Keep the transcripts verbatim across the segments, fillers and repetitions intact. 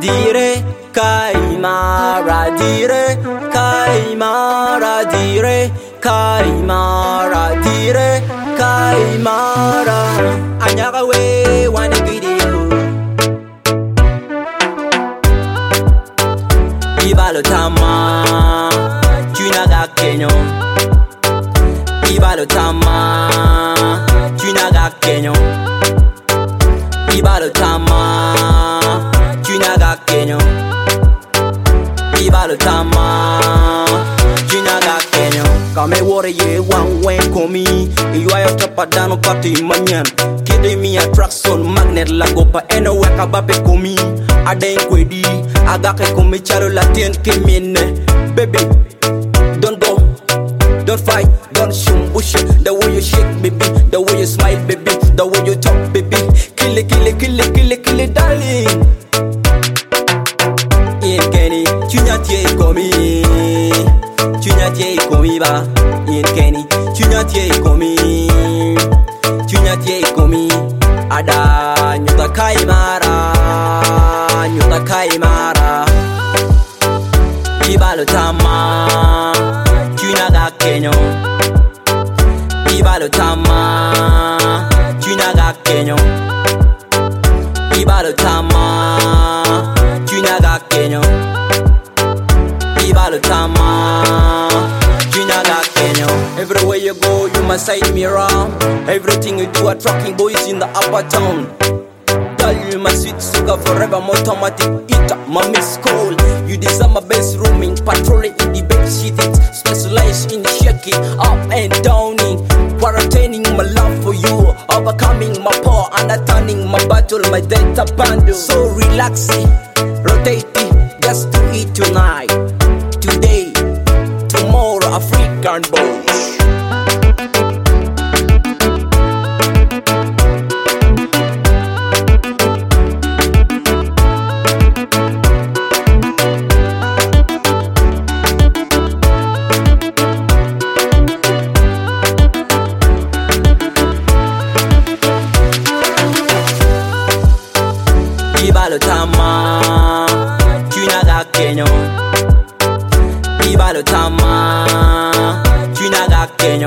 dire Kaimara dire Kaimara dire Kaimara dire Kaimara Anyaka we one video Ibalo tama Tunaga Kenyo Ibalo tama Tunaga Kenyo Ibalo tama Tunaga Kenyo Ibalo tama Tunaga Kenyo Kame wore ye one way komi Iwa ya tapa dano pati manyan Kide mi attraction magnet lagopa eno weka babe komi Ade inkwedi agake komi charo latien kemine Baby don't go don't fight don't shumbush the way you shake baby the way you smile baby the way you talk baby kill it kill it kill it kill it kill it darling in Kenny tunya tie komi tunya tie komi ba in Kenny tunya tie komi tunya tie komi ada nyuta Kaimara nyuta Kaimara Ibalo tama Tunaga Kenyo Ibalo tama Tunaga Kenyo Ibalo tama Tunaga Kenyo Ibalo tama Tunaga Kenyo Everywhere you go you must side mirror Everything you do attracting boys in the upper town You my sweet sugar forever, I'm automatic eater, my miss call. You deserve my best rooming, patrolling in the bed sheets, specialized in shaking up and downing, quarantining my love for you, overcoming my power, understanding my battle, my data bundle. So relaxing, rotating, just to eat tonight, today, tomorrow, African boys. Ibalo tama Tunaga Kenyo Ibalo tama Tunaga Kenyo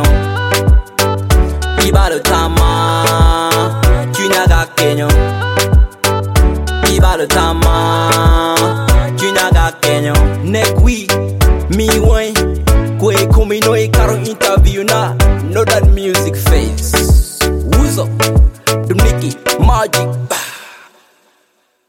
Ibalo tama Tunaga Kenyo Ibalo tama Tunaga Kenyo Next week me wine Kwe kumi no ikaro interview na Know that music face Who's up Dumniki Magic